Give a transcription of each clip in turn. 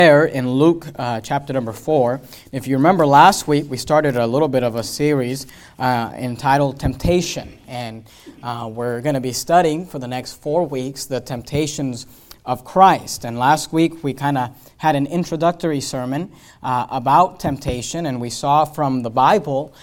There in Luke chapter number 4. If you remember last week, we started a little bit of a series entitled Temptation. And we're going to be studying for the next 4 weeks the temptations of Christ. And last week we kind of had an introductory sermon about temptation. And we saw from the Bible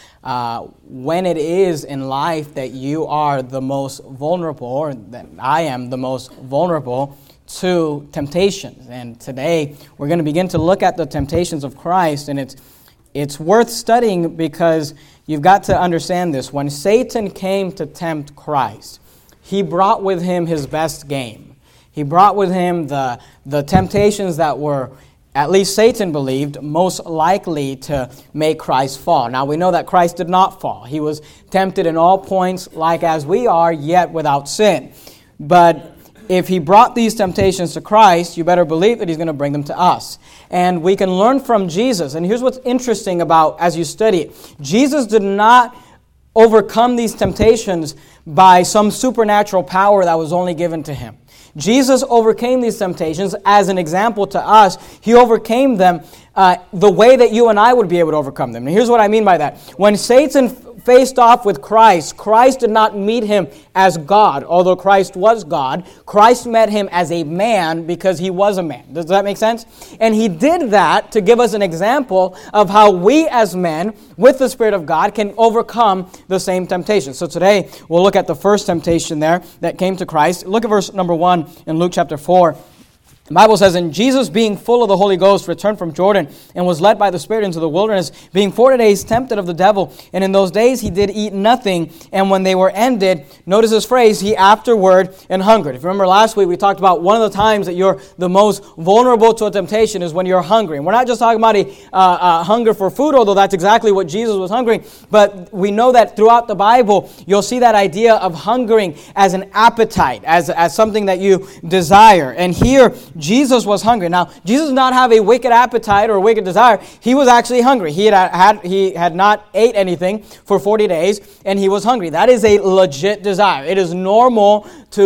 when it is in life that you are the most vulnerable, or that I am the most vulnerable to temptations. And today we're going to begin to look at the temptations of Christ, and it's worth studying because you've got to understand this. When Satan came to tempt Christ, he brought with him his best game. He brought with him the temptations that were, at least Satan believed, most likely to make Christ fall. Now we know that Christ did not fall. He was tempted in all points like as we are, yet without sin. But if he brought these temptations to Christ, you better believe that he's going to bring them to us. And we can learn from Jesus. And here's what's interesting about as you study it. Jesus did not overcome these temptations by some supernatural power that was only given to him. Jesus overcame these temptations as an example to us. He overcame them the way that you and I would be able to overcome them. And here's what I mean by that. When Satan faced off with Christ, Christ did not meet him as God, although Christ was God. Christ met him as a man because he was a man. Does that make sense? And he did that to give us an example of how we as men, with the Spirit of God, can overcome the same temptation. So today, we'll look at the first temptation there that came to Christ. Look at verse number 1 in Luke chapter 4. The Bible says, "And Jesus, being full of the Holy Ghost, returned from Jordan, and was led by the Spirit into the wilderness, being 40 days tempted of the devil. And in those days he did eat nothing. And when they were ended," notice this phrase, "he afterward and hungered." If you remember last week, we talked about one of the times that you're the most vulnerable to a temptation is when you're hungry. And we're not just talking about a hunger for food, although that's exactly what Jesus was hungering. But we know that throughout the Bible, you'll see that idea of hungering as an appetite, as something that you desire. And here, Jesus was hungry. Now, Jesus did not have a wicked appetite or a wicked desire. He was actually hungry. He had not ate anything for 40 days, and he was hungry. That is a legit desire. It is normal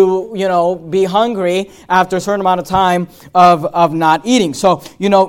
to, be hungry after a certain amount of time of not eating. So,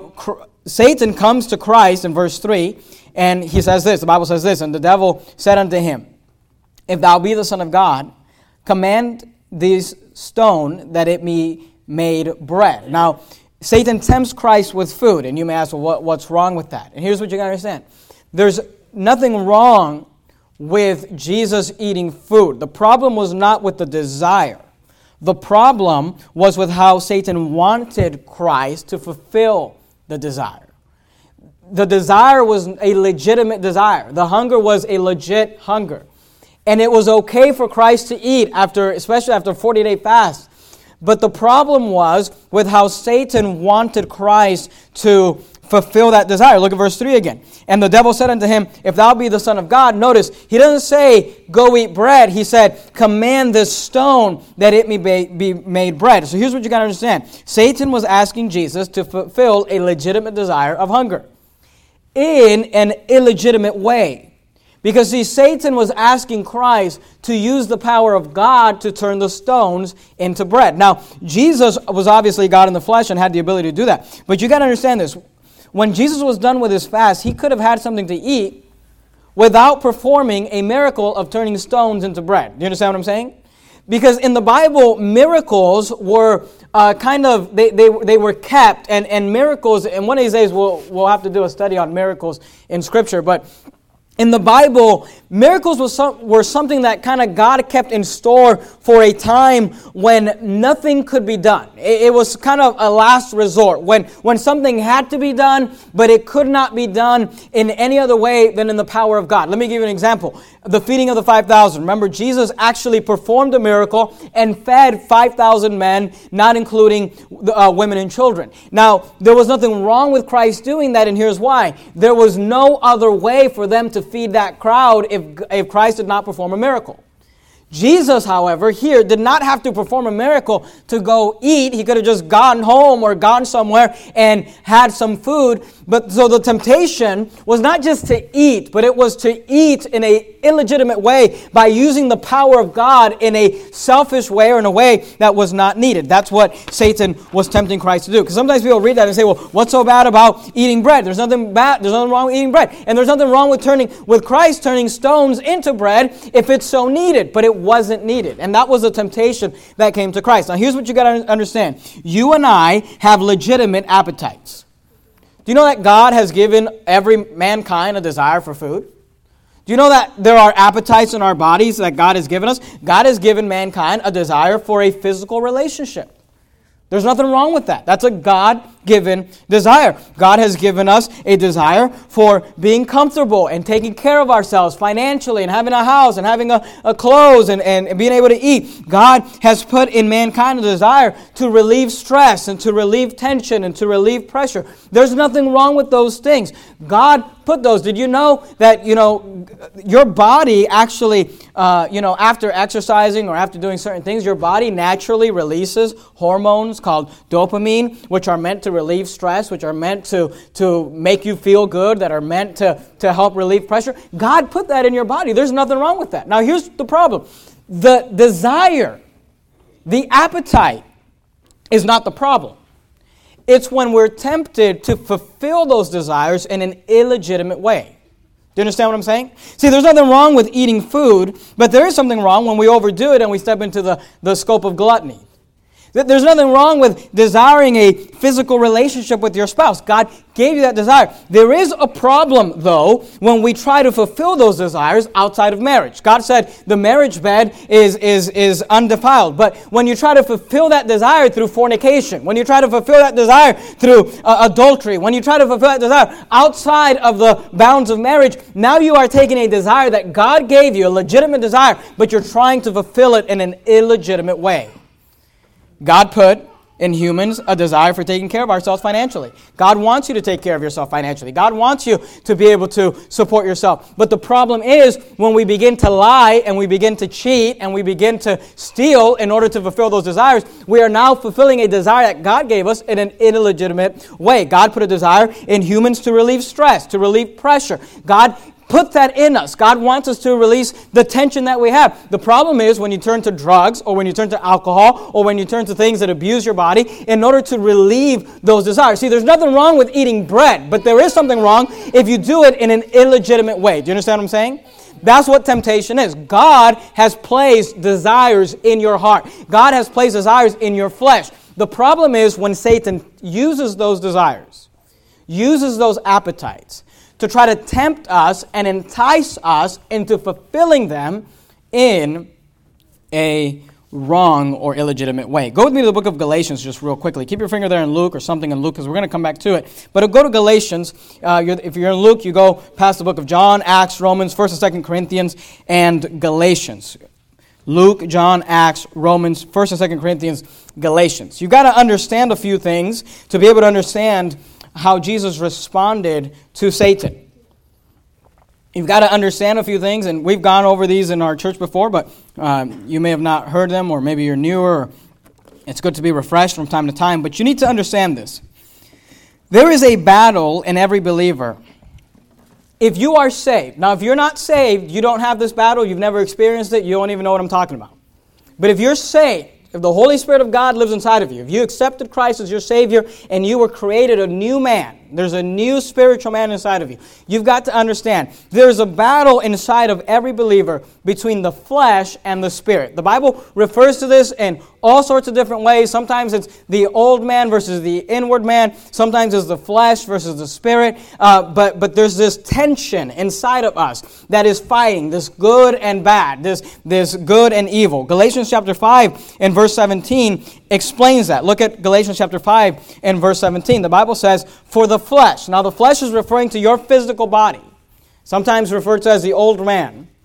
Satan comes to Christ in verse 3, and he says this, the Bible says this, "And the devil said unto him, If thou be the Son of God, command this stone that it be made bread." Now, Satan tempts Christ with food, and you may ask, well, what's wrong with that? And here's what you got to understand. There's nothing wrong with Jesus eating food. The problem was not with the desire. The problem was with how Satan wanted Christ to fulfill the desire. The desire was a legitimate desire. The hunger was a legit hunger. And it was okay for Christ to eat, especially after a 40-day fast. But the problem was with how Satan wanted Christ to fulfill that desire. Look at verse 3 again. "And the devil said unto him, If thou be the Son of God," notice, he doesn't say, "Go eat bread." He said, "Command this stone that it may be made bread." So here's what you got to understand. Satan was asking Jesus to fulfill a legitimate desire of hunger in an illegitimate way. Because, see, Satan was asking Christ to use the power of God to turn the stones into bread. Now, Jesus was obviously God in the flesh and had the ability to do that. But you got to understand this. When Jesus was done with his fast, he could have had something to eat without performing a miracle of turning stones into bread. Do you understand what I'm saying? Because in the Bible, miracles were they were kept, and miracles, and one of these days we'll have to do a study on miracles in Scripture, but in the Bible, miracles were something that kind of God kept in store for a time when nothing could be done. It was kind of a last resort, when something had to be done, but it could not be done in any other way than in the power of God. Let me give you an example. The feeding of the 5,000. Remember, Jesus actually performed a miracle and fed 5,000 men, not including women and children. Now, there was nothing wrong with Christ doing that, and here's why. There was no other way for them to feed that crowd if Christ did not perform a miracle. Jesus, however, here did not have to perform a miracle to go eat. He could have just gone home or gone somewhere and had some food. But so the temptation was not just to eat, but it was to eat in an illegitimate way by using the power of God in a selfish way or in a way that was not needed. That's what Satan was tempting Christ to do. Because sometimes people read that and say, well, what's so bad about eating bread? There's nothing bad. There's nothing wrong with eating bread. And there's nothing wrong with Christ turning stones into bread if it's so needed. But it wasn't needed. And that was a temptation that came to Christ. Now here's what you got to understand. You and I have legitimate appetites. Do you know that God has given every mankind a desire for food? Do you know that there are appetites in our bodies that God has given us? God has given mankind a desire for a physical relationship. There's nothing wrong with that. That's a God-given desire. God has given us a desire for being comfortable and taking care of ourselves financially and having a house and having a clothes and being able to eat. God has put in mankind a desire to relieve stress and to relieve tension and to relieve pressure. There's nothing wrong with those things. God put those. Did you know that, your body actually, after exercising or after doing certain things, your body naturally releases hormones called dopamine, which are meant to relieve stress, which are meant to make you feel good, that are meant to help relieve pressure. God put that in your body. There's nothing wrong with that. Now, here's the problem. The desire, the appetite is not the problem. It's when we're tempted to fulfill those desires in an illegitimate way. Do you understand what I'm saying? See, there's nothing wrong with eating food, but there is something wrong when we overdo it and we step into the scope of gluttony. There's nothing wrong with desiring a physical relationship with your spouse. God gave you that desire. There is a problem, though, when we try to fulfill those desires outside of marriage. God said the marriage bed is undefiled. But when you try to fulfill that desire through fornication, when you try to fulfill that desire through adultery, when you try to fulfill that desire outside of the bounds of marriage, now you are taking a desire that God gave you, a legitimate desire, but you're trying to fulfill it in an illegitimate way. God put in humans a desire for taking care of ourselves financially. God wants you to take care of yourself financially. God wants you to be able to support yourself. But the problem is when we begin to lie and we begin to cheat and we begin to steal in order to fulfill those desires, we are now fulfilling a desire that God gave us in an illegitimate way. God put a desire in humans to relieve stress, to relieve pressure. God put that in us. God wants us to release the tension that we have. The problem is when you turn to drugs or when you turn to alcohol or when you turn to things that abuse your body in order to relieve those desires. See, there's nothing wrong with eating bread, but there is something wrong if you do it in an illegitimate way. Do you understand what I'm saying? That's what temptation is. God has placed desires in your heart. God has placed desires in your flesh. The problem is when Satan uses those desires, uses those appetites, to try to tempt us and entice us into fulfilling them in a wrong or illegitimate way. Go with me to the book of Galatians just real quickly. Keep your finger there in Luke or something in Luke because we're going to come back to it. But go to Galatians. If you're in Luke, you go past the book of John, Acts, Romans, 1st and 2nd Corinthians, and Galatians. Luke, John, Acts, Romans, 1st and 2nd Corinthians, Galatians. You've got to understand a few things to be able to understand how Jesus responded to Satan. You've got to understand a few things, and we've gone over these in our church before, but you may have not heard them, or maybe you're newer. It's good to be refreshed from time to time, but you need to understand this. There is a battle in every believer. If you are saved, now if you're not saved, you don't have this battle, you've never experienced it, you don't even know what I'm talking about. But if you're saved, if the Holy Spirit of God lives inside of you, if you accepted Christ as your Savior and you were created a new man, there's a new spiritual man inside of you, you've got to understand there's a battle inside of every believer between the flesh and the Spirit. The Bible refers to this in all sorts of different ways. Sometimes it's the old man versus the inward man. Sometimes it's the flesh versus the Spirit. But there's this tension inside of us that is fighting this good and bad, this good and evil. Galatians chapter 5 and verse 17 explains that. Look at Galatians chapter 5 and verse 17. The Bible says, for the flesh. Now the flesh is referring to your physical body, sometimes referred to as the old man.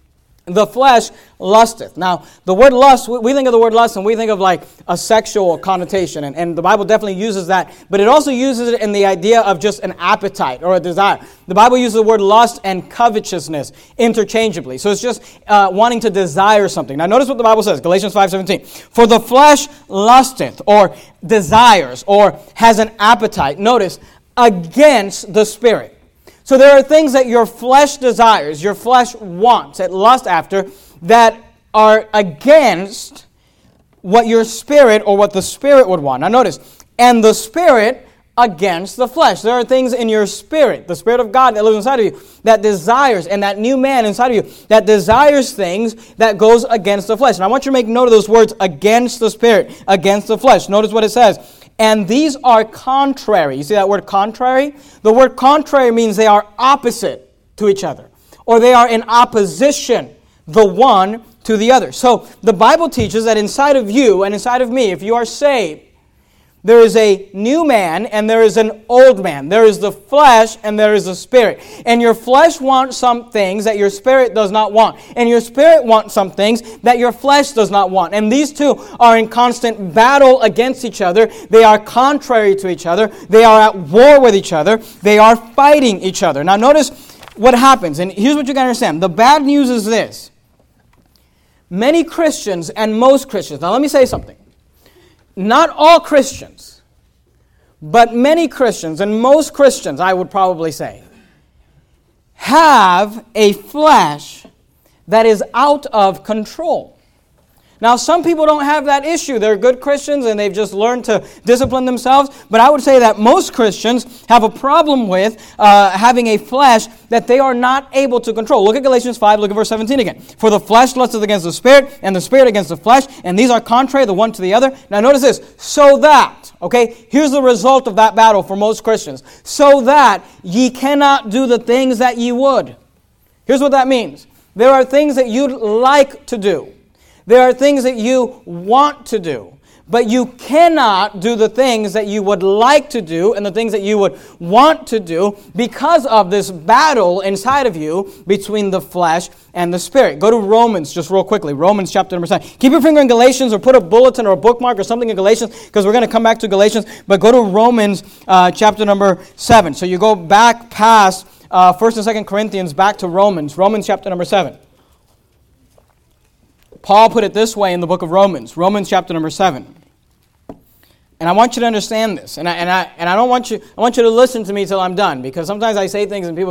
the flesh lusteth. Now, the word lust, we think of the word lust and we think of like a sexual connotation, and the Bible definitely uses that, but it also uses it in the idea of just an appetite or a desire. The Bible uses the word lust and covetousness interchangeably. So it's just wanting to desire something. Now, notice what the Bible says, Galatians 5:17. For the flesh lusteth, or desires, or has an appetite, notice, against the Spirit. So there are things that your flesh desires, your flesh wants, it lusts after, that are against what your spirit or what the Spirit would want. Now notice, and the Spirit against the flesh. There are things in your spirit, the Spirit of God that lives inside of you, that desires, and that new man inside of you, that desires things that goes against the flesh. And I want you to make note of those words, against the Spirit, against the flesh. Notice what it says. And these are contrary. You see that word contrary? The word contrary means they are opposite to each other, or they are in opposition, the one to the other. So the Bible teaches that inside of you and inside of me, if you are saved, there is a new man and there is an old man. There is the flesh and there is the Spirit. And your flesh wants some things that your spirit does not want. And your spirit wants some things that your flesh does not want. And these two are in constant battle against each other. They are contrary to each other. They are at war with each other. They are fighting each other. Now notice what happens. And here's what you got to understand. The bad news is this. Many Christians and most Christians. Now let me say something. Not all Christians, but many Christians, and most Christians, I would probably say, have a flesh that is out of control. Now, some people don't have that issue. They're good Christians and they've just learned to discipline themselves. But I would say that most Christians have a problem with having a flesh that they are not able to control. Look at Galatians 5, look at verse 17 again. For the flesh lusteth against the Spirit, and the Spirit against the flesh, and these are contrary the one to the other. Now notice this, so that, okay, here's the result of that battle for most Christians. So that ye cannot do the things that ye would. Here's what that means. There are things that you'd like to do. There are things that you want to do, but you cannot do the things that you would like to do and the things that you would want to do because of this battle inside of you between the flesh and the Spirit. Go to Romans just real quickly. Romans chapter number 7. Keep your finger in Galatians or put a bulletin or a bookmark or something in Galatians because we're going to come back to Galatians. But go to Romans chapter number 7. So you go back past 1st and 2nd Corinthians back to Romans. Romans chapter number 7. Paul put it this way in the book of Romans, Romans chapter number 7. And I want you to understand this, and I don't want you. I want you to listen to me till I'm done, because sometimes I say things and people,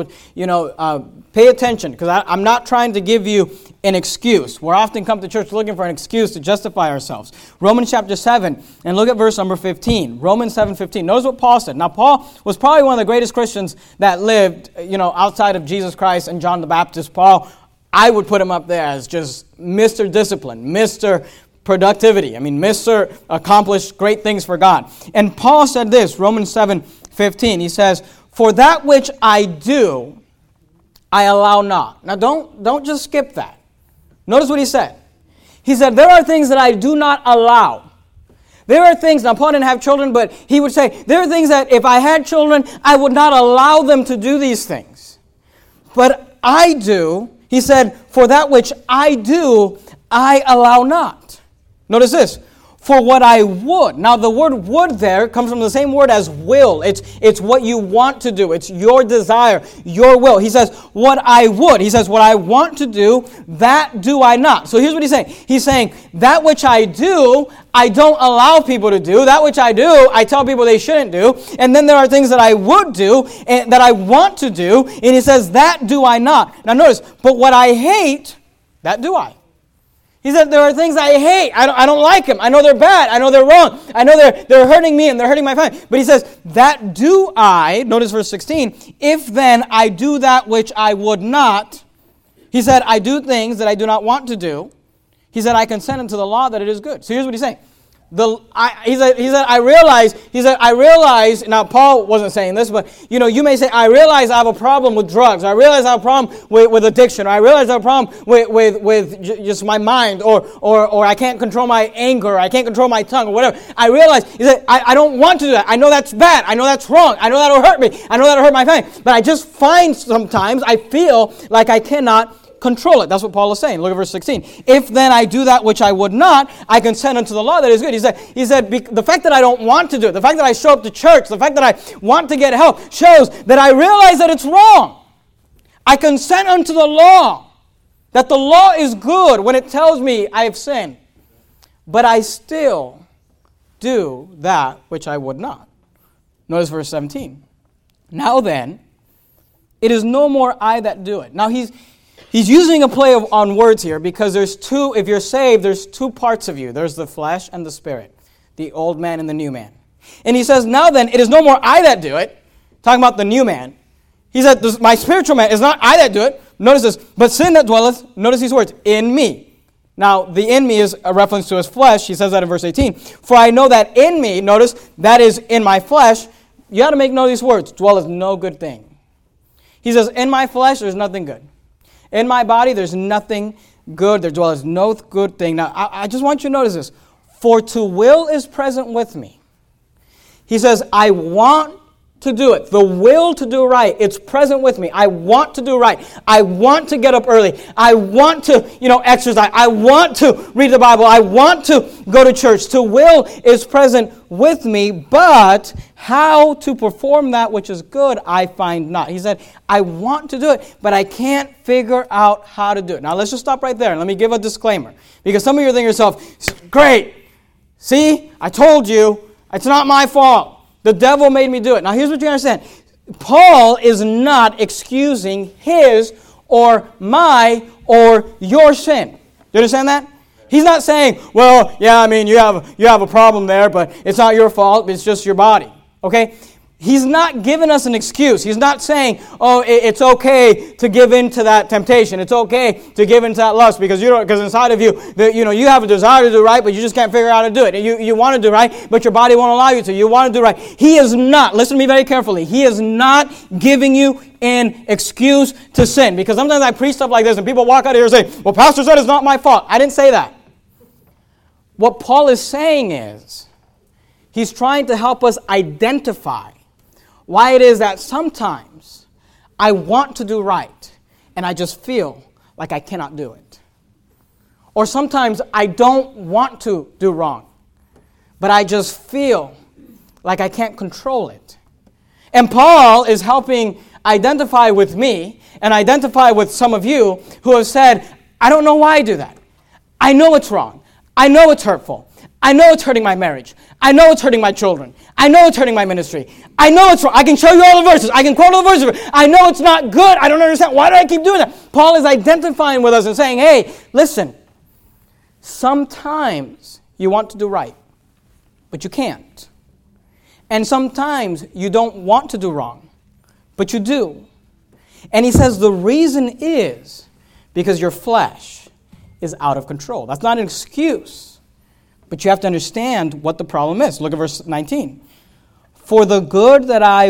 pay attention, because I'm not trying to give you an excuse. We're often come to church looking for an excuse to justify ourselves. Romans chapter 7, and look at verse number 15. Romans 7:15. Notice what Paul said. Now, Paul was probably one of the greatest Christians that lived, outside of Jesus Christ and John the Baptist. Paul, I would put him up there as just Mr. Discipline, Mr. Productivity. Mr. Accomplished great things for God. And Paul said this, Romans 7:15. He says, "For that which I do, I allow not." Now don't just skip that. Notice what he said. He said, there are things that I do not allow. There are things, now Paul didn't have children, but he would say, there are things that if I had children, I would not allow them to do these things. But I do. He said, for that which I do, I allow not. Notice this. For what I would. Now the word would there comes from the same word as will. It's what you want to do. It's your desire, your will. He says, what I would. He says, what I want to do, that do I not. So here's what he's saying. He's saying, that which I do, I don't allow people to do. That which I do, I tell people they shouldn't do. And then there are things that I would do and that I want to do. And he says, that do I not. Now notice, but what I hate, that do I. He said, there are things I hate. I don't like them. I know they're bad. I know they're wrong. I know they're hurting me and they're hurting my family. But he says, that do I, notice verse 16, if then I do that which I would not. He said, I do things that I do not want to do. He said, I consent unto the law that it is good. So here's what he's saying. He said, I realize, now Paul wasn't saying this, but you may say, I realize I have a problem with drugs. I realize I have a problem with addiction. Or I realize I have a problem with just my mind, or I can't control my anger, or I can't control my tongue, or whatever. I realize, he said, I don't want to do that. I know that's bad. I know that's wrong. I know that'll hurt me. I know that'll hurt my family. But I just find sometimes I feel like I cannot control it. That's what Paul is saying. Look at verse 16. If then I do that which I would not, I consent unto the law that is good. He said, the fact that I don't want to do it, the fact that I show up to church, the fact that I want to get help, shows that I realize that it's wrong. I consent unto the law, that the law is good when it tells me I have sinned. But I still do that which I would not. Notice verse 17. Now then, it is no more I that do it. Now he's using a play on words here because if you're saved, there's two parts of you. There's the flesh and the spirit, the old man and the new man. And he says, now then, it is no more I that do it. Talking about the new man. He said, my spiritual man is not I that do it. Notice this, but sin that dwelleth, notice these words, in me. Now, the in me is a reference to his flesh. He says that in verse 18. For I know that in me, notice, that is in my flesh. You got to make note of these words, dwelleth no good thing. He says, in my flesh, there's nothing good. In my body, there's nothing good. There dwelleth no good thing. Now, I just want you to notice this. For to will is present with me. He says, I want to do it. The will to do right, it's present with me. I want to do right. I want to get up early. I want to, exercise. I want to read the Bible. I want to go to church. To will is present with me, but how to perform that which is good, I find not. He said, I want to do it, but I can't figure out how to do it. Now, let's just stop right there and let me give a disclaimer. Because some of you are thinking to yourself, great. See, I told you, it's not my fault. The devil made me do it. Now, here's what you understand. Paul is not excusing his or my or your sin. Do you understand that? He's not saying, well, yeah, I mean, you have a problem there, but it's not your fault. It's just your body. Okay? He's not giving us an excuse. He's not saying, oh, it's okay to give in to that temptation. It's okay to give in to that lust because inside of you, you have a desire to do right, but you just can't figure out how to do it. You want to do right, but your body won't allow you to. You want to do right. He is not, listen to me very carefully, he is not giving you an excuse to sin. Because sometimes I preach stuff like this and people walk out here and say, well, Pastor said it's not my fault. I didn't say that. What Paul is saying is, he's trying to help us identify why it is that sometimes I want to do right and I just feel like I cannot do it. Or sometimes I don't want to do wrong, but I just feel like I can't control it. And Paul is helping identify with me and identify with some of you who have said, I don't know why I do that. I know it's wrong. I know it's hurtful. I know it's hurting my marriage. I know it's hurting my children. I know it's hurting my ministry. I know it's wrong. I can show you all the verses. I can quote all the verses. I know it's not good. I don't understand. Why do I keep doing that? Paul is identifying with us and saying, hey, listen, sometimes you want to do right, but you can't. And sometimes you don't want to do wrong, but you do. And he says the reason is because your flesh is out of control. That's not an excuse. But you have to understand what the problem is. Look at verse 19. For the good that I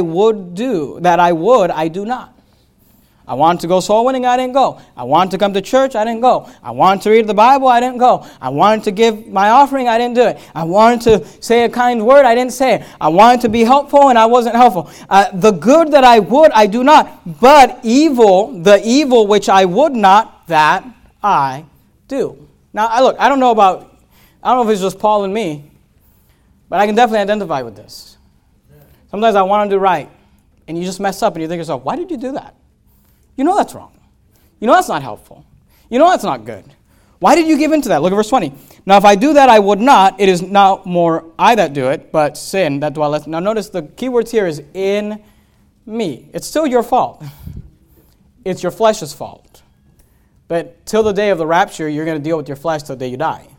do not. I want to go soul winning, I didn't go. I want to come to church, I didn't go. I want to read the Bible, I didn't go. I wanted to give my offering, I didn't do it. I wanted to say a kind word, I didn't say it. I wanted to be helpful, and I wasn't helpful. The good that I would, I do not. But the evil which I would not, that I do. Now, I don't know if it's just Paul and me, but I can definitely identify with this. Sometimes I want to do right, and you just mess up, and you think to yourself, why did you do that? You know that's wrong. You know that's not helpful. You know that's not good. Why did you give in to that? Look at verse 20. Now if I do that, I would not. It is not more I that do it, but sin that dwelleth. Now notice the key words here is in me. It's still your fault. It's your flesh's fault. But till the day of the rapture, you're going to deal with your flesh till the day you die.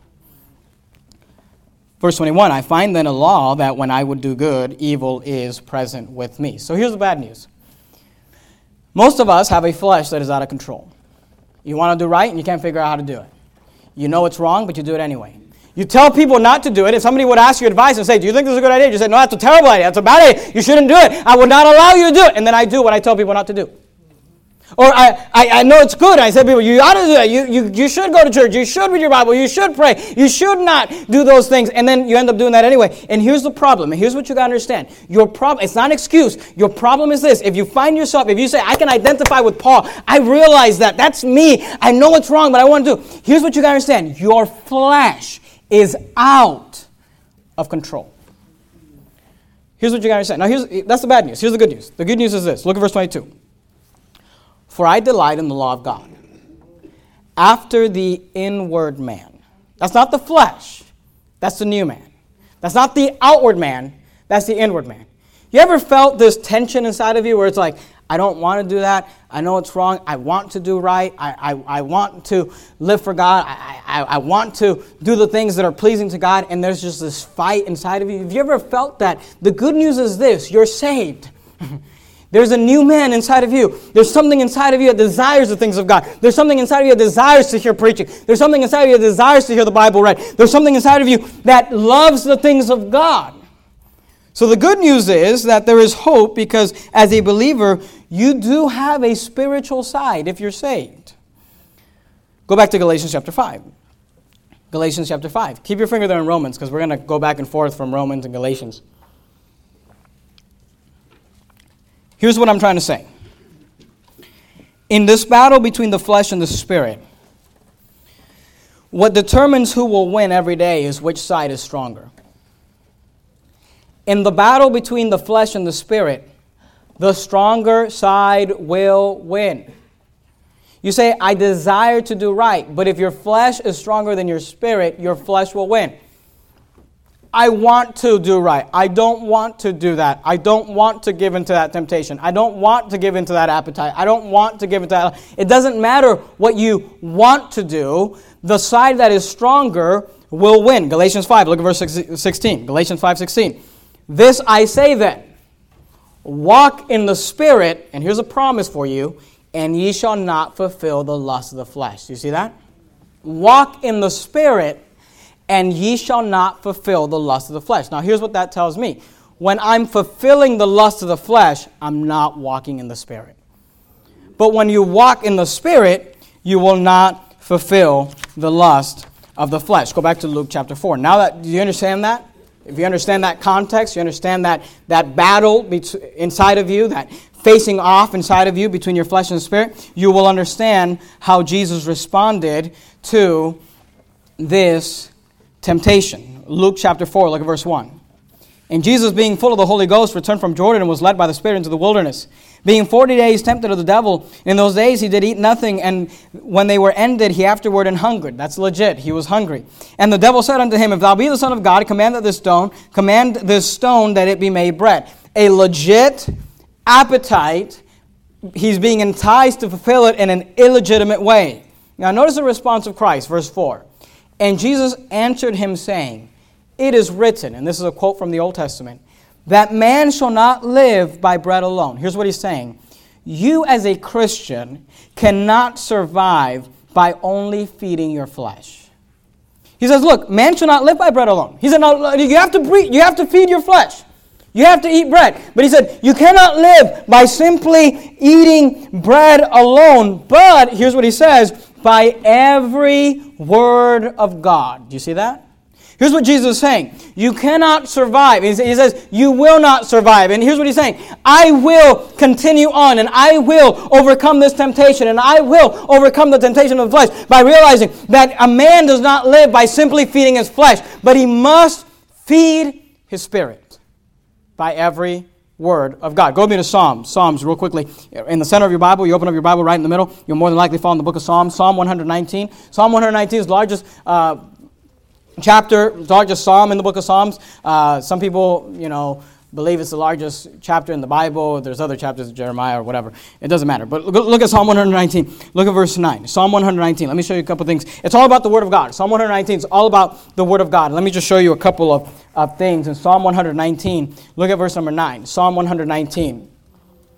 Verse 21, I find then a law that when I would do good, evil is present with me. So here's the bad news. Most of us have a flesh that is out of control. You want to do right and you can't figure out how to do it. You know it's wrong, but you do it anyway. You tell people not to do it. If somebody would ask you advice and say, do you think this is a good idea? You say, no, that's a terrible idea. That's a bad idea. You shouldn't do it. I would not allow you to do it. And then I do what I tell people not to do. Or I know it's good. I said people, you ought to do that. You should go to church. You should read your Bible. You should pray. You should not do those things. And then you end up doing that anyway. And here's the problem. And here's what you got to understand. Your problem, it's not an excuse. Your problem is this. If you find yourself, if you say, I can identify with Paul. I realize that. That's me. I know it's wrong, but I want to do it. Here's what you got to understand. Your flesh is out of control. Here's what you got to understand. Now, that's the bad news. Here's the good news. The good news is this. Look at verse 22. For I delight in the law of God, after the inward man. That's not the flesh. That's the new man. That's not the outward man. That's the inward man. You ever felt this tension inside of you where it's like, I don't want to do that. I know it's wrong. I want to do right. I want to live for God. I want to do the things that are pleasing to God. And there's just this fight inside of you. Have you ever felt that? The good news is this. You're saved. There's a new man inside of you. There's something inside of you that desires the things of God. There's something inside of you that desires to hear preaching. There's something inside of you that desires to hear the Bible read. There's something inside of you that loves the things of God. So the good news is that there is hope because as a believer, you do have a spiritual side if you're saved. Go back to Galatians chapter 5. Galatians chapter 5. Keep your finger there in Romans because we're going to go back and forth from Romans and Galatians. Here's what I'm trying to say. In this battle between the flesh and the spirit, what determines who will win every day is which side is stronger. In the battle between the flesh and the spirit, the stronger side will win. You say, I desire to do right, but if your flesh is stronger than your spirit, your flesh will win. I want to do right. I don't want to do that. I don't want to give into that temptation. I don't want to give into that appetite. I don't want to give into that. It doesn't matter what you want to do. The side that is stronger will win. Galatians 5, look at verse 16. Galatians 5:16. This I say then, walk in the Spirit, and here's a promise for you, and ye shall not fulfill the lust of the flesh. Do you see that? Walk in the Spirit, and ye shall not fulfill the lust of the flesh. Now, here's what that tells me. When I'm fulfilling the lust of the flesh, I'm not walking in the Spirit. But when you walk in the Spirit, you will not fulfill the lust of the flesh. Go back to Luke chapter 4. Now, do you understand that? If you understand that context, you understand that battle inside of you, that facing off inside of you between your flesh and the Spirit, you will understand how Jesus responded to this temptation. Luke chapter 4, look at verse 1. And Jesus, being full of the Holy Ghost, returned from Jordan and was led by the Spirit into the wilderness, being 40 days tempted of the devil. In those days he did eat nothing, and when they were ended, he afterward and hungered. That's legit. He was hungry. And the devil said unto him, If thou be the Son of God, command this stone that it be made bread. A legit appetite. He's being enticed to fulfill it in an illegitimate way. Now notice the response of Christ, verse 4. And Jesus answered him, saying, It is written, and this is a quote from the Old Testament, that man shall not live by bread alone. Here's what he's saying. You as a Christian cannot survive by only feeding your flesh. He says, look, man shall not live by bread alone. He said, no, you have to feed your flesh. You have to eat bread. But he said, you cannot live by simply eating bread alone. But, here's what he says, by every word of God. Do you see that? Here's what Jesus is saying. You cannot survive. He says, you will not survive. And here's what he's saying. I will continue on, and I will overcome this temptation, and I will overcome the temptation of the flesh by realizing that a man does not live by simply feeding his flesh, but he must feed his spirit by every word of God. Go with me to Psalms. Psalms, real quickly. In the center of your Bible, you open up your Bible right in the middle, you'll more than likely fall in the book of Psalms. Psalm 119. Psalm 119 is the largest chapter, largest psalm in the book of Psalms. Some people, believe it's the largest chapter in the Bible. There's other chapters of Jeremiah or whatever. It doesn't matter. But look at Psalm 119. Look at verse 9. Psalm 119. Let me show you a couple things. It's all about the Word of God. Psalm 119 is all about the Word of God. Let me just show you a couple of things. In Psalm 119, look at verse number 9. Psalm 119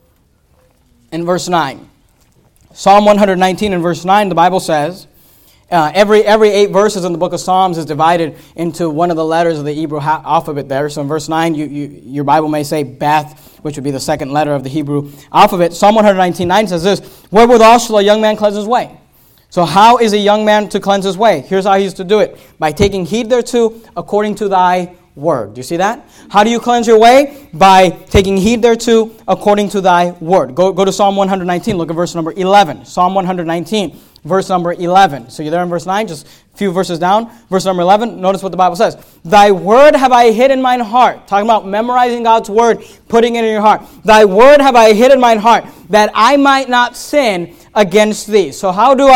in verse 9. Psalm 119 in verse 9, the Bible says, Every 8 verses in the book of Psalms is divided into one of the letters of the Hebrew alphabet there. So in verse 9, your Bible may say Beth, which would be the second letter of the Hebrew alphabet. Psalm 119:9 says this, wherewithal shall a young man cleanse his way? So how is a young man to cleanse his way? Here's how he's to do it. By taking heed thereto according to thy word. Do you see that? How do you cleanse your way? By taking heed thereto according to thy word. Go to Psalm 119. Look at verse number 11. Psalm 119, verse number 11. So you're there in verse 9, just a few verses down. Verse number 11, notice what the Bible says. Thy word have I hid in mine heart. Talking about memorizing God's word, putting it in your heart. Thy word have I hid in mine heart, that I might not sin against thee. So how do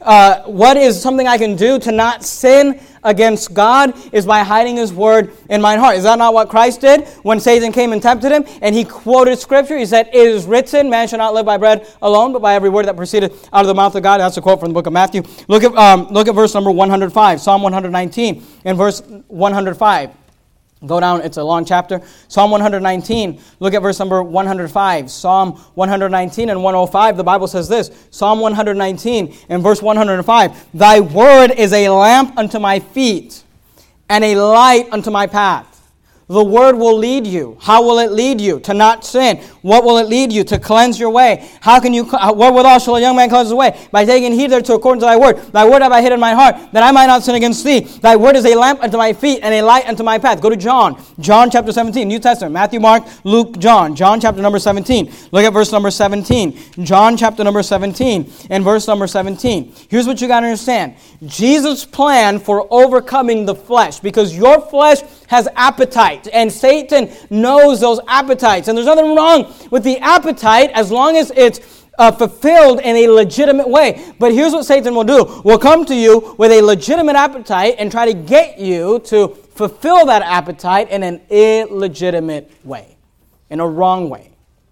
what is something I can do to not sin against God is by hiding His word in mine heart. Is that not what Christ did when Satan came and tempted Him? And He quoted Scripture. He said, it is written, man shall not live by bread alone, but by every word that proceeded out of the mouth of God. That's a quote from the book of Matthew. Look at verse number 105, Psalm 119 and verse 105. Go down, it's a long chapter. Psalm 119, look at verse number 105. Psalm 119 and 105, the Bible says this. Psalm 119 and verse 105. Thy word is a lamp unto my feet and a light unto my path. The word will lead you. How will it lead you? To not sin. What will it lead you? To cleanse your way. How can you, wherewithal shall a young man cleanse his way? By taking heed thereto according to thy word. Thy word have I hid in my heart, that I might not sin against thee. Thy word is a lamp unto my feet and a light unto my path. Go to John. John chapter 17, New Testament. Matthew, Mark, Luke, John. John chapter number 17. Look at verse number 17. John chapter number 17 and verse number 17. Here's what you got to understand. Jesus' plan for overcoming the flesh, because your flesh has appetite, and Satan knows those appetites. And there's nothing wrong with the appetite as long as it's fulfilled in a legitimate way. But here's what Satan will do. Will come to you with a legitimate appetite and try to get you to fulfill that appetite in an illegitimate way, in a wrong way.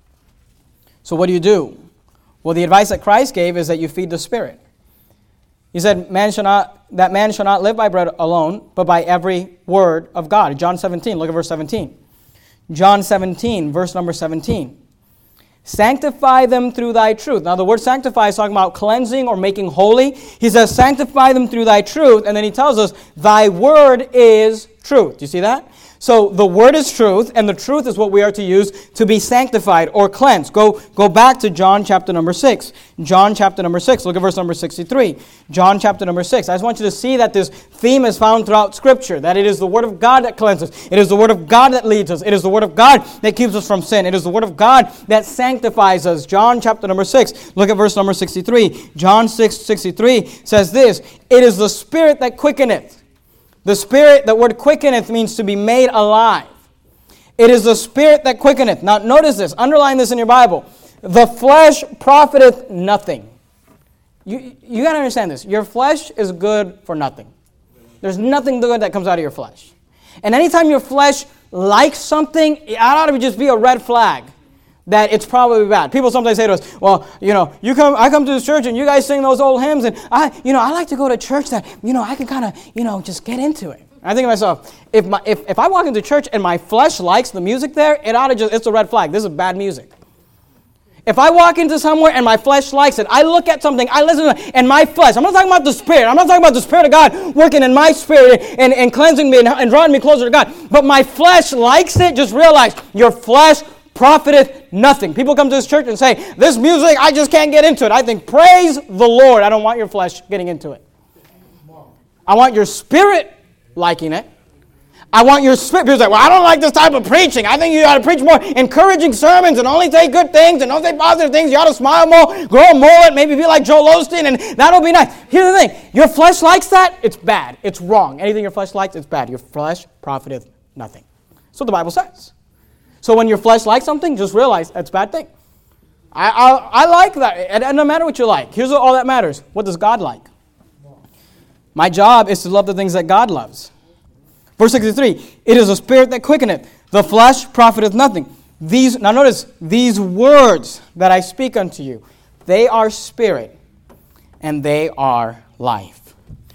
So what do? Well, the advice that Christ gave is that you feed the Spirit. He said, man shall not live by bread alone, but by every word of God. John 17, look at verse 17. John 17, verse number 17. Sanctify them through thy truth. Now the word sanctify is talking about cleansing or making holy. He says, sanctify them through thy truth. And then he tells us, thy word is truth. Do you see that? So the word is truth, and the truth is what we are to use to be sanctified or cleansed. Go back to John chapter number 6. John chapter number 6. Look at verse number 63. John chapter number 6. I just want you to see that this theme is found throughout Scripture, that it is the word of God that cleanses. It is the word of God that leads us. It is the word of God that keeps us from sin. It is the word of God that sanctifies us. John chapter number 6. Look at verse number 63. John 6:63 says this, it is the Spirit that quickeneth. The Spirit, the word quickeneth means to be made alive. It is the Spirit that quickeneth. Now notice this, underline this in your Bible. The flesh profiteth nothing. You got to understand this. Your flesh is good for nothing. There's nothing good that comes out of your flesh. And anytime your flesh likes something, it ought to just be a red flag that it's probably bad. People sometimes say to us, well, I come to this church and you guys sing those old hymns, and I like to go to church that, I can kind of, just get into it. I think to myself, if I walk into church and my flesh likes the music there, it's a red flag. This is bad music. If I walk into somewhere and my flesh likes it, I look at something, I listen to it, and my flesh, I'm not talking about the Spirit. I'm not talking about the Spirit of God working in my spirit and cleansing me and drawing me closer to God. But my flesh likes it. Just realize your flesh profiteth nothing. People come to this church and say, this music, I just can't get into it. I think, praise the Lord. I don't want your flesh getting into it. I want your spirit liking it. I want your spirit. People say, well, I don't like this type of preaching. I think you ought to preach more encouraging sermons and only say good things and don't say positive things. You ought to smile more, grow a mullet, maybe be like Joel Osteen, and that'll be nice. Here's the thing. Your flesh likes that, it's bad. It's wrong. Anything your flesh likes, it's bad. Your flesh profiteth nothing. That's what the Bible says. So when your flesh likes something, just realize that's a bad thing. I like that. And no matter what you like, here's all that matters. What does God like? My job is to love the things that God loves. Verse 63, it is the Spirit that quickeneth. The flesh profiteth nothing. Now notice, these words that I speak unto you, they are spirit and they are life.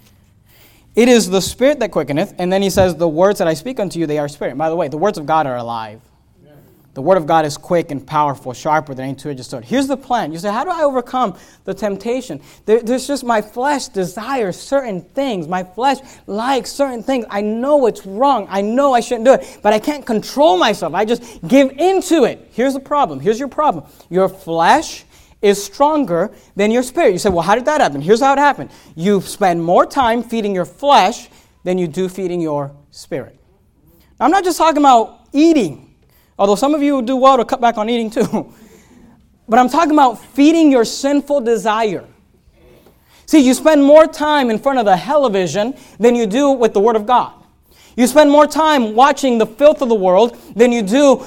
It is the Spirit that quickeneth. And then he says, the words that I speak unto you, they are spirit. And by the way, the words of God are alive. The word of God is quick and powerful, sharper than any two-edged sword. Here's the plan. You say, how do I overcome the temptation? There's just my flesh desires certain things. My flesh likes certain things. I know it's wrong. I know I shouldn't do it, but I can't control myself. I just give into it. Here's the problem. Here's your problem. Your flesh is stronger than your spirit. You say, well, how did that happen? Here's how it happened. You spend more time feeding your flesh than you do feeding your spirit. Now, I'm not just talking about eating. Although some of you do well to cut back on eating too. But I'm talking about feeding your sinful desire. See, you spend more time in front of the television than you do with the Word of God. You spend more time watching the filth of the world than you do,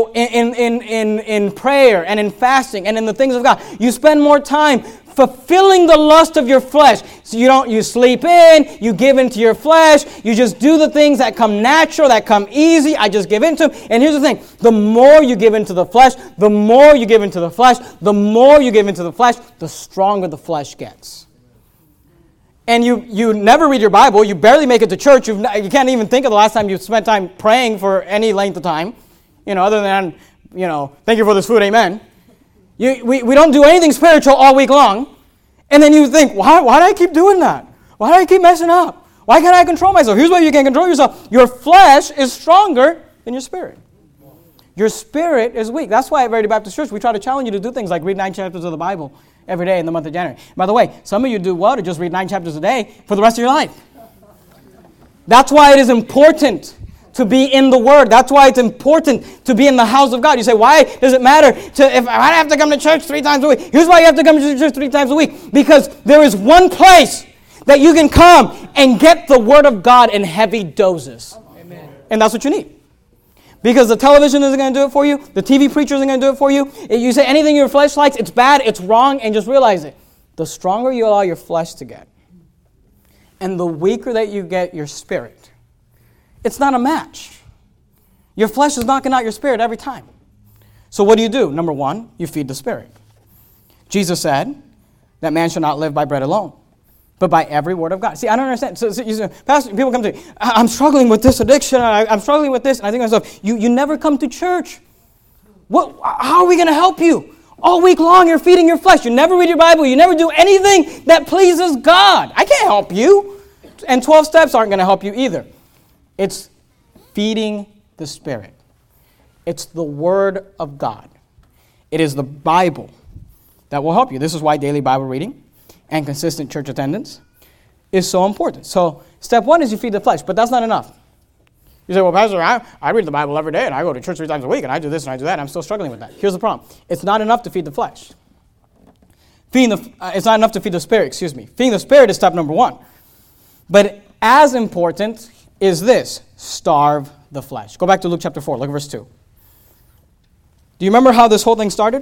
in prayer and in fasting and in the things of God. You spend more time fulfilling the lust of your flesh. So you sleep in, you give into your flesh, you just do the things that come natural, that come easy. I just give into them. And here's the thing, the more you give into the flesh, the more you give into the flesh, the more you give into the flesh, the stronger the flesh gets. And you never read your Bible, you barely make it to church, you can't even think of the last time you spent time praying for any length of time, other than, thank you for this food, amen. We don't do anything spiritual all week long. And then you think, why do I keep doing that? Why do I keep messing up? Why can't I control myself? Here's why you can't control yourself. Your flesh is stronger than your spirit. Your spirit is weak. That's why at Verity Baptist Church, we try to challenge you to do things like read 9 chapters of the Bible every day in the month of January. By the way, some of you do well to just read 9 chapters a day for the rest of your life. That's why it is important to be in the Word. That's why it's important to be in the house of God. You say, why does it matter if I have to come to church 3 times a week? Here's why you have to come to church 3 times a week. Because there is one place that you can come and get the Word of God in heavy doses. Amen. And that's what you need. Because the television isn't going to do it for you. The TV preacher isn't going to do it for you. If you say anything your flesh likes, it's bad, it's wrong, and just realize it. The stronger you allow your flesh to get, and the weaker that you get your spirit, it's not a match. Your flesh is knocking out your spirit every time. So what do? Number 1, you feed the spirit. Jesus said that man shall not live by bread alone, but by every word of God. See, I don't understand. So you say, Pastor, people come to me, I'm struggling with this addiction, I'm struggling with this, and I think to myself, you never come to church. How are we going to help you? All week long you're feeding your flesh. You never read your Bible. You never do anything that pleases God. I can't help you. And 12 steps aren't going to help you either. It's feeding the Spirit. It's the Word of God. It is the Bible that will help you. This is why daily Bible reading and consistent church attendance is so important. So step 1 is you feed the flesh, but that's not enough. You say, well, Pastor, I read the Bible every day, and I go to church 3 times a week, and I do this and I do that, and I'm still struggling with that. Here's the problem. It's not enough to feed the flesh. It's not enough to feed the Spirit, Feeding the Spirit is step number 1. But as important is this, starve the flesh. Go back to Luke chapter 4, look at verse 2. Do you remember how this whole thing started?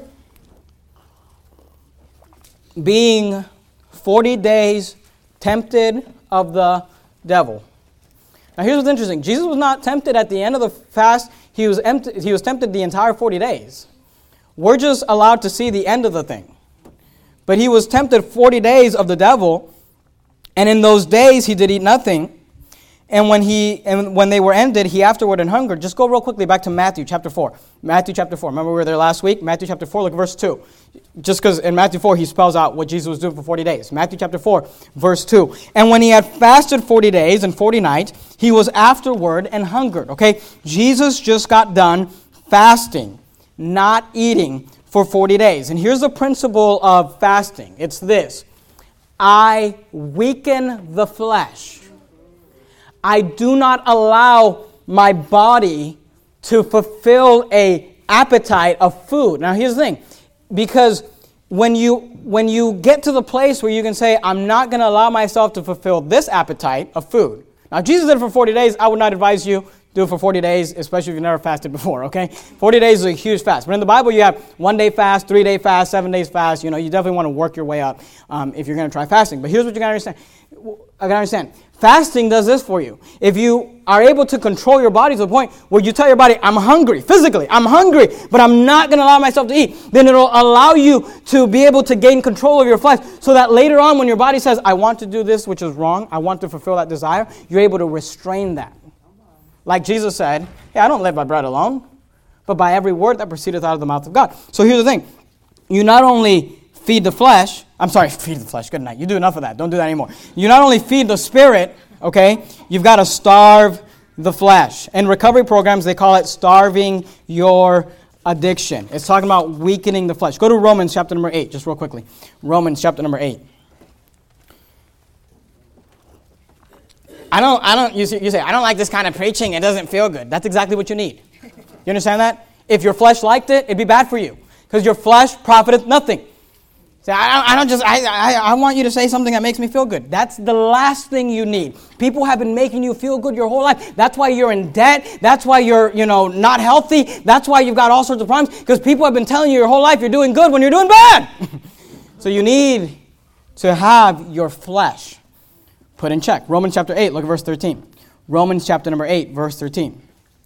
Being 40 days tempted of the devil. Now here's what's interesting. Jesus was not tempted at the end of the fast. He was tempted the entire 40 days. We're just allowed to see the end of the thing. But he was tempted 40 days of the devil, and in those days he did eat nothing. And when they were ended, he afterward and hungered. Just go real quickly back to Matthew chapter 4. Matthew chapter 4. Remember we were there last week? Matthew chapter 4, look at verse 2. Just because in Matthew 4 he spells out what Jesus was doing for 40 days. Matthew chapter 4, verse 2. And when he had fasted 40 days and 40 nights, he was afterward and hungered. Okay? Jesus just got done fasting, not eating for 40 days. And here's the principle of fasting. It's this. I weaken the flesh. I do not allow my body to fulfill an appetite of food. Now here's the thing. Because when you get to the place where you can say, I'm not going to allow myself to fulfill this appetite of food. Now Jesus did it for 40 days. I would not advise you do it for 40 days, especially if you've never fasted before, okay? 40 days is a huge fast. But in the Bible, you have 1-day fast, 3-day fast, 7 days fast. You definitely want to work your way up if you're going to try fasting. But here's what you got to understand. Fasting does this for you. If you are able to control your body to the point where you tell your body, I'm hungry, physically, I'm hungry, but I'm not going to allow myself to eat, then it'll allow you to be able to gain control of your flesh so that later on when your body says, I want to do this, which is wrong, I want to fulfill that desire, you're able to restrain that. Like Jesus said, hey, I don't live by bread alone, but by every word that proceedeth out of the mouth of God. So here's the thing. You not only feed the flesh, feed the flesh, good night. You do enough of that. Don't do that anymore. You not only feed the spirit, okay, you've got to starve the flesh. In recovery programs, they call it starving your addiction. It's talking about weakening the flesh. Go to Romans chapter number 8, just real quickly. Romans chapter number 8. You say, I don't like this kind of preaching. It doesn't feel good. That's exactly what you need. You understand that? If your flesh liked it, it'd be bad for you. Because your flesh profiteth nothing. Say, I want you to say something that makes me feel good. That's the last thing you need. People have been making you feel good your whole life. That's why you're in debt. That's why you're, not healthy. That's why you've got all sorts of problems. Because people have been telling you your whole life you're doing good when you're doing bad. So you need to have your flesh put in check. Romans chapter 8, look at verse 13. Romans chapter number 8, verse 13.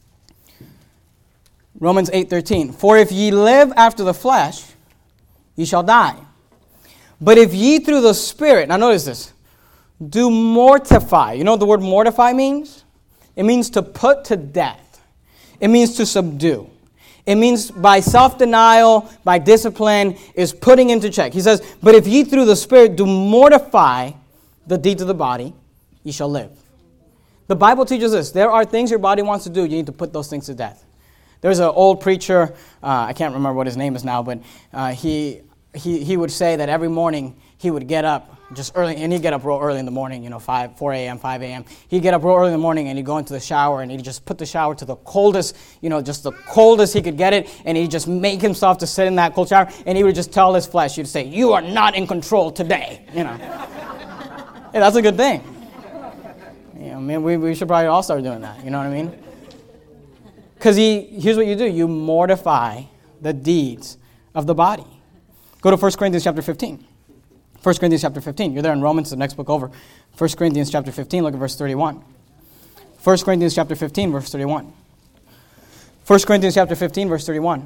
Romans 8:13. For if ye live after the flesh, ye shall die. But if ye through the Spirit, now notice this, do mortify. You know what the word mortify means? It means to put to death. It means to subdue. It means by self-denial, by discipline, is putting into check. He says, but if ye through the Spirit do mortify the deeds of the body, ye shall live. The Bible teaches this. There are things your body wants to do. You need to put those things to death. There's an old preacher, I can't remember what his name is now, but he would say that every morning he would get up just early, and he'd get up real early in the morning, 4 a.m., 5 a.m. He'd get up real early in the morning and he'd go into the shower and he'd just put the shower to the coldest, just the coldest he could get it, and he'd just make himself to sit in that cold shower, and he would just tell his flesh, he'd say, you are not in control today, Hey, that's a good thing. We should probably all start doing that, you know what I mean? Because here's what you do. You mortify the deeds of the body. Go to 1 Corinthians chapter 15. 1 Corinthians chapter 15. You're there in Romans, the next book over. 1 Corinthians chapter 15, look at verse 31. 1 Corinthians chapter 15, verse 31. 1 Corinthians chapter 15, verse 31.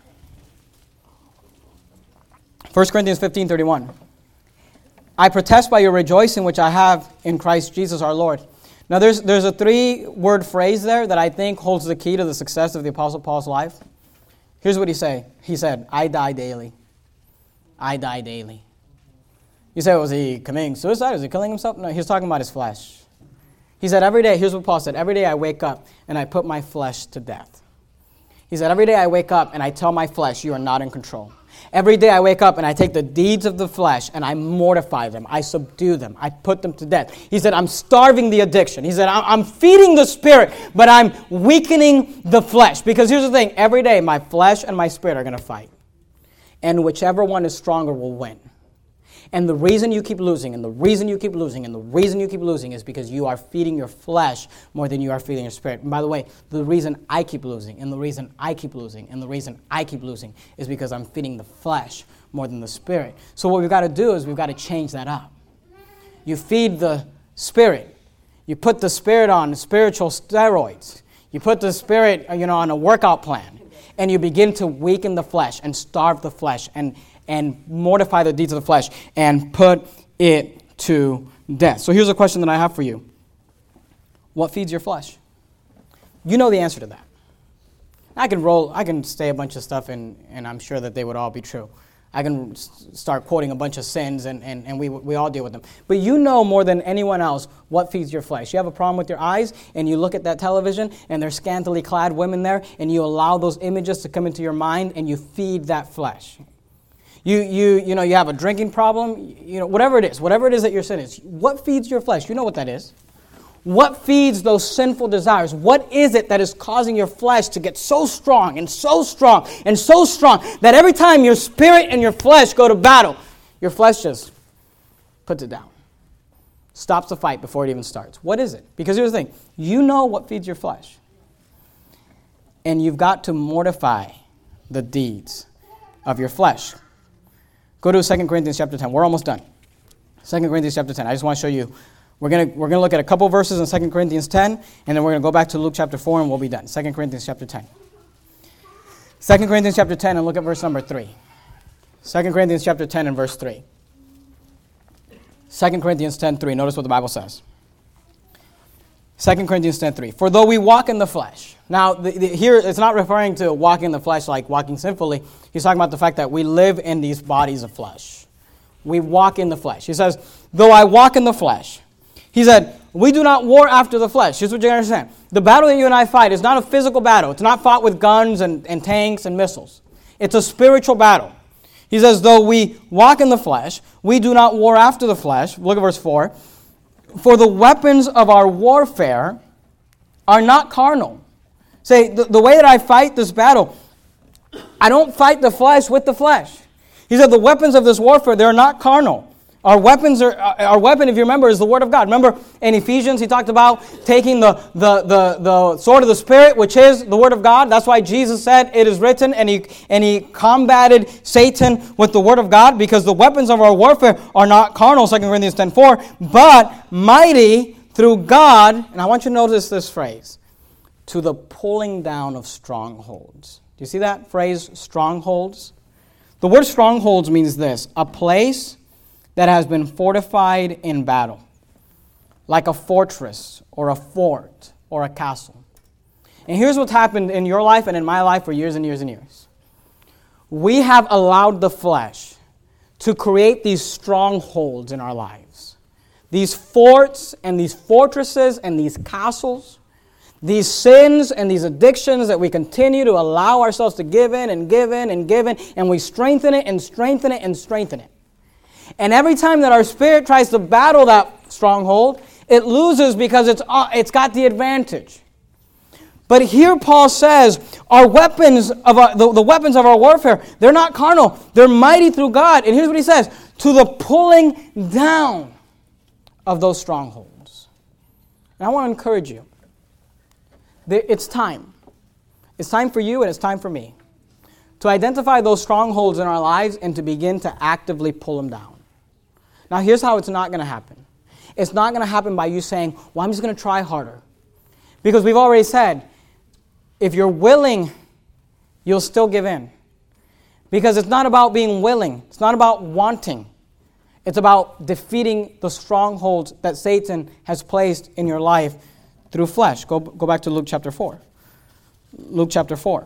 1 Corinthians 15, 31. I protest by your rejoicing which I have in Christ Jesus our Lord. Now, there's a 3-word phrase there that I think holds the key to the success of the Apostle Paul's life. Here's what he said. He said, I die daily. I die daily. You say, was he committing suicide? Was he killing himself? No, he was talking about his flesh. He said, every day, here's what Paul said, every day I wake up and I put my flesh to death. He said, every day I wake up and I tell my flesh, you are not in control. Every day I wake up and I take the deeds of the flesh and I mortify them. I subdue them. I put them to death. He said, I'm starving the addiction. He said, I'm feeding the spirit, but I'm weakening the flesh. Because here's the thing. Every day my flesh and my spirit are going to fight. And whichever one is stronger will win. And the reason you keep losing, and the reason you keep losing, and the reason you keep losing is because you are feeding your flesh more than you are feeding your spirit. And by the way, the reason I keep losing, and the reason I keep losing, and the reason I keep losing is because I'm feeding the flesh more than the spirit. So what we've got to do is we've got to change that up. You feed the spirit. You put the spirit on spiritual steroids. You put the spirit, on a workout plan. And you begin to weaken the flesh and starve the flesh and mortify the deeds of the flesh and put it to death. So here's a question that I have for you. What feeds your flesh? You know the answer to that. I can say a bunch of stuff and I'm sure that they would all be true. I can start quoting a bunch of sins and we all deal with them. But you know more than anyone else what feeds your flesh. You have a problem with your eyes and you look at that television and there's scantily clad women there and you allow those images to come into your mind and you feed that flesh. You have a drinking problem, whatever it is that your sin is. What feeds your flesh? You know what that is. What feeds those sinful desires? What is it that is causing your flesh to get so strong and so strong and so strong that every time your spirit and your flesh go to battle, your flesh just puts it down. Stops the fight before it even starts. What is it? Because here's the thing. You know what feeds your flesh. And you've got to mortify the deeds of your flesh. Go to 2 Corinthians chapter 10. We're almost done. 2 Corinthians chapter 10. I just want to show you. We're going to look at a couple verses in 2 Corinthians 10, and then we're going to go back to Luke chapter 4, and we'll be done. 2 Corinthians chapter 10. 2 Corinthians chapter 10, and look at verse number 3. 2 Corinthians chapter 10 and verse 3. 2 Corinthians 10:3. Notice what the Bible says. 2 Corinthians 10:3. For though we walk in the flesh. Now, here it's not referring to walking in the flesh like walking sinfully. He's talking about the fact that we live in these bodies of flesh. We walk in the flesh. He says, though I walk in the flesh. He said, we do not war after the flesh. Here's what you understand. The battle that you and I fight is not a physical battle. It's not fought with guns and tanks and missiles. It's a spiritual battle. He says, though we walk in the flesh, we do not war after the flesh. Look at verse 4. For the weapons of our warfare are not carnal. Say, the way that I fight this battle, I don't fight the flesh with the flesh. He said the weapons of this warfare, they're not carnal. Our weapon, if you remember, is the Word of God. Remember in Ephesians, he talked about taking the sword of the Spirit, which is the Word of God. That's why Jesus said, it is written, and he combated Satan with the Word of God, because the weapons of our warfare are not carnal, 2 Corinthians 10:4, but mighty through God, and I want you to notice this phrase, to the pulling down of strongholds. Do you see that phrase, strongholds? The word strongholds means this, a place that has been fortified in battle, like a fortress or a fort or a castle. And here's what's happened in your life and in my life for years and years and years. We have allowed the flesh to create these strongholds in our lives. These forts and these fortresses and these castles, these sins and these addictions that we continue to allow ourselves to give in and give in and give in, and we strengthen it and strengthen it and strengthen it. And every time that our spirit tries to battle that stronghold, it loses because it's got the advantage. But here Paul says, our weapons of the weapons of our warfare, they're not carnal. They're mighty through God. And here's what he says, to the pulling down of those strongholds. And I want to encourage you. It's time. It's time for you and it's time for me to identify those strongholds in our lives and to begin to actively pull them down. Now, here's how it's not going to happen. It's not going to happen by you saying, well, I'm just going to try harder. Because we've already said, if you're willing, you'll still give in. Because it's not about being willing. It's not about wanting. It's about defeating the strongholds that Satan has placed in your life through flesh. Go back to Luke chapter 4. Luke chapter 4.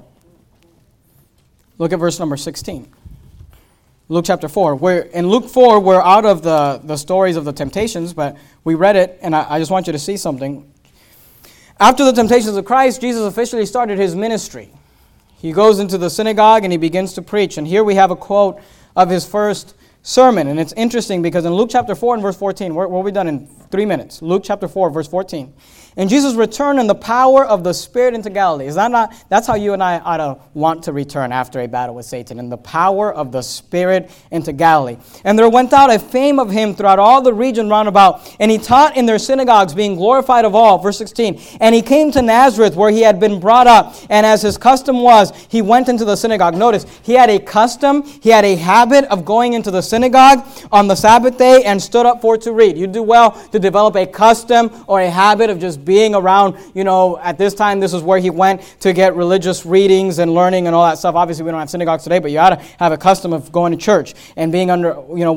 Look at verse number 16. Luke chapter 4. In Luke 4, we're out of the stories of the temptations, but we read it, and I just want you to see something. After the temptations of Christ, Jesus officially started his ministry. He goes into the synagogue and he begins to preach. And here we have a quote of his first sermon. And it's interesting because in Luke chapter 4 and verse 14, we'll be done in 3 minutes. Luke chapter 4, verse 14. And Jesus returned in the power of the Spirit into Galilee. Is that not? That's how you and I ought to want to return after a battle with Satan. In the power of the Spirit into Galilee. And there went out a fame of him throughout all the region round about. And he taught in their synagogues, being glorified of all. Verse 16. And he came to Nazareth, where he had been brought up. And as his custom was, he went into the synagogue. Notice, he had a custom, he had a habit of going into the synagogue on the Sabbath day and stood up for it to read. You do well to develop a custom or a habit of just being around, at this time, this is where he went to get religious readings and learning and all that stuff. Obviously, we don't have synagogues today, but you ought to have a custom of going to church and being under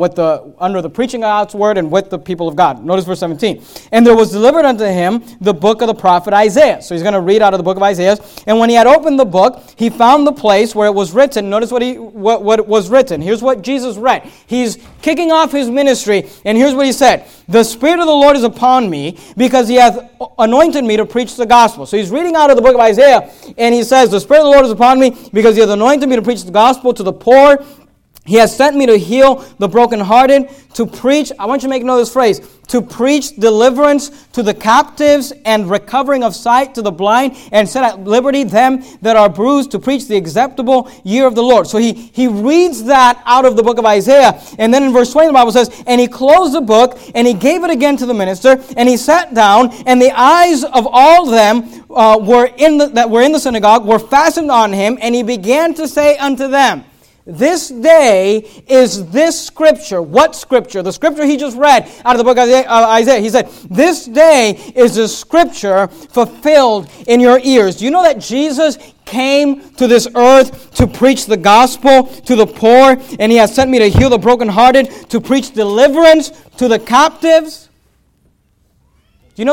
the preaching of God's word and with the people of God. Notice verse 17. And there was delivered unto him the book of the prophet Isaiah. So he's going to read out of the book of Isaiah. And when he had opened the book, he found the place where it was written. Notice what was written. Here's what Jesus read. He's kicking off his ministry, and here's what he said. The Spirit of the Lord is upon me, because he hath anointed me to preach the gospel. So he's reading out of the book of Isaiah, and he says, the Spirit of the Lord is upon me, because he hath anointed me to preach the gospel to the poor. He has sent me to heal the brokenhearted, to preach, I want you to make note of this phrase, to preach deliverance to the captives and recovering of sight to the blind, and set at liberty them that are bruised, to preach the acceptable year of the Lord. So he reads that out of the book of Isaiah. And then in verse 20 the Bible says, and he closed the book, and he gave it again to the minister, and he sat down, and the eyes of all them that were in the synagogue were fastened on him, and he began to say unto them, this day is this scripture. What scripture? The scripture he just read out of the book of Isaiah. He said, this day is the scripture fulfilled in your ears. Do you know that Jesus came to this earth to preach the gospel to the poor, and he has sent me to heal the brokenhearted, to preach deliverance to the captives? Do you know that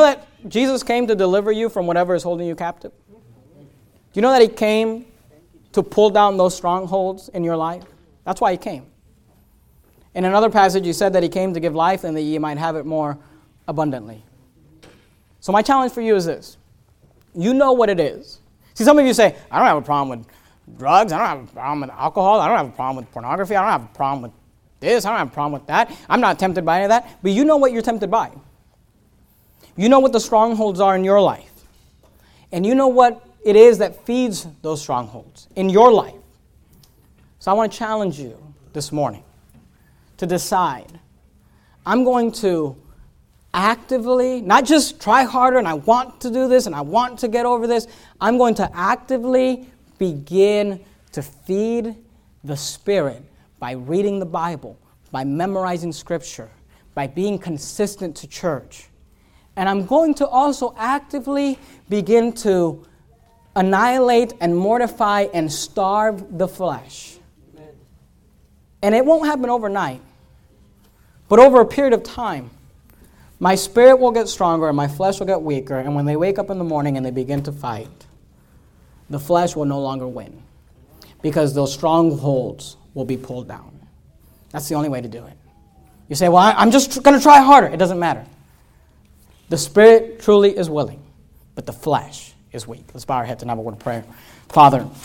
Jesus came to deliver you from whatever is holding you captive? Do you know that he came to pull down those strongholds in your life? That's why he came. In another passage, he said that he came to give life and that ye might have it more abundantly. So my challenge for you is this. You know what it is. See, some of you say, I don't have a problem with drugs. I don't have a problem with alcohol. I don't have a problem with pornography. I don't have a problem with this. I don't have a problem with that. I'm not tempted by any of that. But you know what you're tempted by. You know what the strongholds are in your life. And you know what it is that feeds those strongholds in your life. So I want to challenge you this morning to decide, I'm going to actively, not just try harder and I want to do this and I want to get over this, I'm going to actively begin to feed the Spirit by reading the Bible, by memorizing Scripture, by being consistent to church. And I'm going to also actively begin to annihilate and mortify and starve the flesh. Amen. And it won't happen overnight. But over a period of time, my spirit will get stronger and my flesh will get weaker. And when they wake up in the morning and they begin to fight, the flesh will no longer win. Because those strongholds will be pulled down. That's the only way to do it. You say, well, I'm just going to try harder. It doesn't matter. The spirit truly is willing, but the flesh is weak. Let's bow our heads and have a word of prayer. Father,